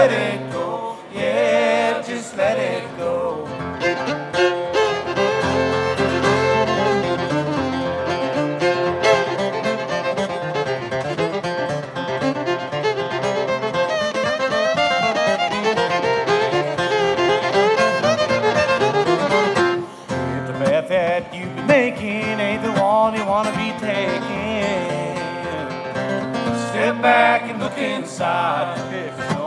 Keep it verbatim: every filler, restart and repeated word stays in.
let it go. Yeah, just let it go. If the path that you've been making ain't the one you want to be taking, step back and look inside. If